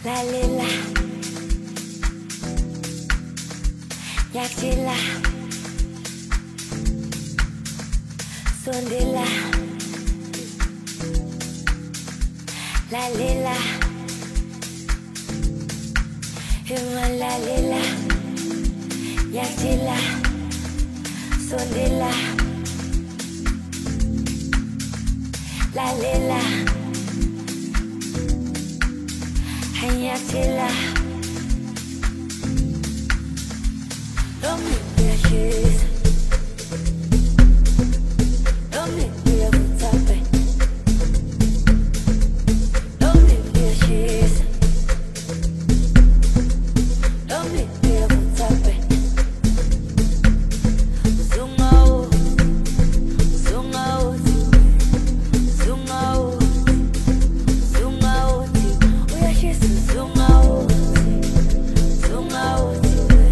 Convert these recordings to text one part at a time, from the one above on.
Lalila Yakjila Sondila Lalila Hima lalila Yakjila Sondila Lalila Yakjila Don't make me shoes. Don't make me a foot. Don't make me a shoes. Don't make me a foot. Zoom out, zoom out, zoom out, zoom out. We are just zoom out, zoom out.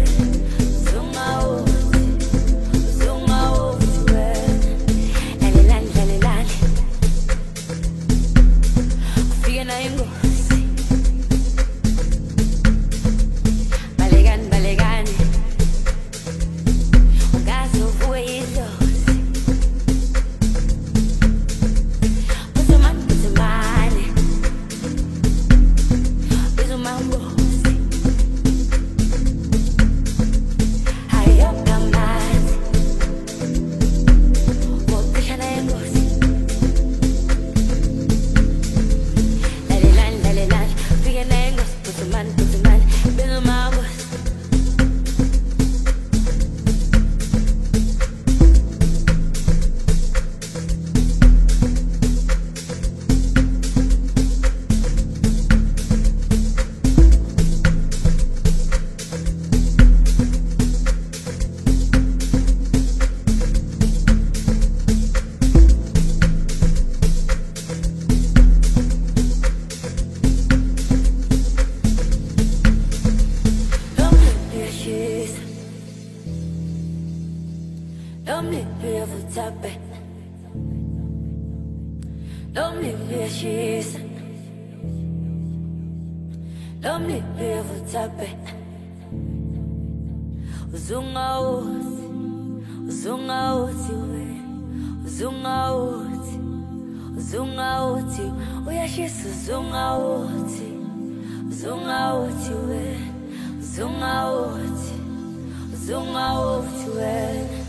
Don't make me a foot. Don't make me a shoes. Don't make me a foot. Zoom out, zoom out, zoom out, zoom out. We are just zoom out, zoom out, zoom out, zoom out.